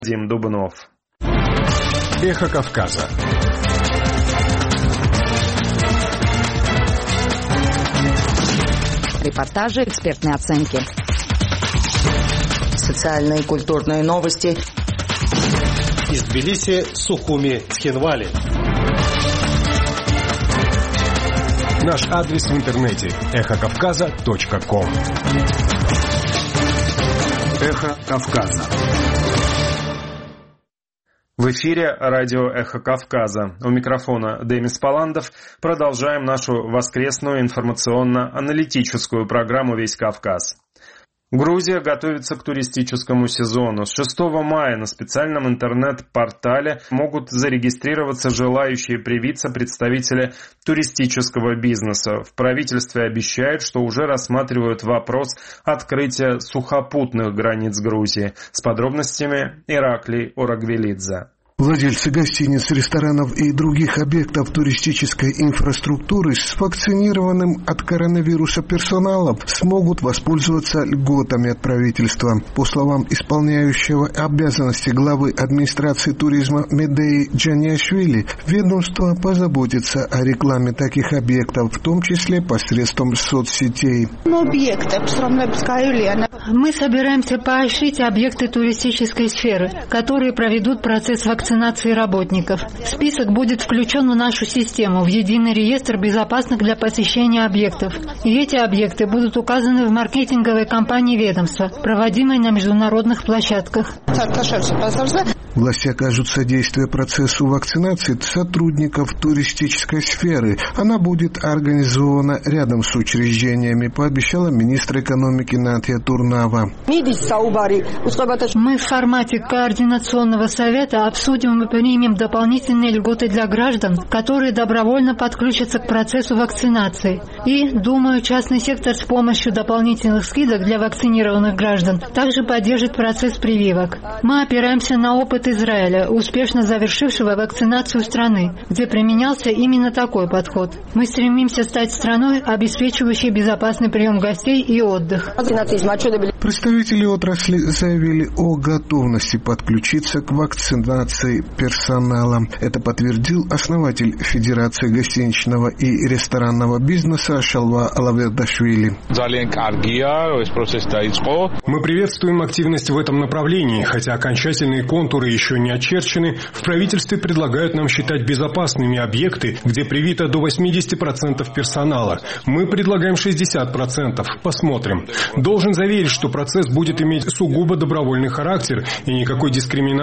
Дим Дубнов. Эхо Кавказа. Репортажи, экспертные оценки. Социальные и культурные новости. Из Тбилиси, Сухуми, Цхинвали. Наш адрес в интернете эхокавказа.ком. Эхо Кавказа. В эфире радио «Эхо Кавказа». У микрофона Демис Паландов. Продолжаем нашу воскресную информационно-аналитическую программу «Весь Кавказ». Грузия готовится к туристическому сезону. С 6 мая на специальном интернет-портале могут зарегистрироваться желающие привиться представители туристического бизнеса. В правительстве обещают, что уже рассматривают вопрос открытия сухопутных границ Грузии. С подробностями Ираклий Орагвелидзе. Владельцы гостиниц, ресторанов и других объектов туристической инфраструктуры с вакцинированным от коронавируса персоналом смогут воспользоваться льготами от правительства. По словам исполняющего обязанности главы администрации туризма Медеи Джаниашвили, ведомство позаботится о рекламе таких объектов, в том числе посредством соцсетей. Мы собираемся поощрить объекты туристической сферы, которые проведут процесс вакцинации работников. Список будет включен в нашу систему, в единый реестр безопасных для посещения объектов. И эти объекты будут указаны в маркетинговой кампании ведомства, проводимой на международных площадках. Власти окажут содействие процессу вакцинации сотрудников туристической сферы. Она будет организована рядом с учреждениями, пообещала министр экономики Натья Турнава. Мы в формате координационного совета обсудим и примем дополнительные льготы для граждан, которые добровольно подключатся к процессу вакцинации. И, думаю, частный сектор с помощью дополнительных скидок для вакцинированных граждан также поддержит процесс прививок. Мы опираемся на опыт Израиля, успешно завершившего вакцинацию страны, где применялся именно такой подход. Мы стремимся стать страной, обеспечивающей безопасный прием гостей и отдых. Представители отрасли заявили о готовности подключиться к вакцинации персонала. Это подтвердил основатель Федерации гостиничного и ресторанного бизнеса Шалва Алавердашвили. Мы приветствуем активность в этом направлении, хотя окончательные контуры еще не очерчены. В правительстве предлагают нам считать безопасными объекты, где привито до 80% персонала. Мы предлагаем 60%. Посмотрим. Должен заверить, что процесс будет иметь сугубо добровольный характер и никакой дискриминации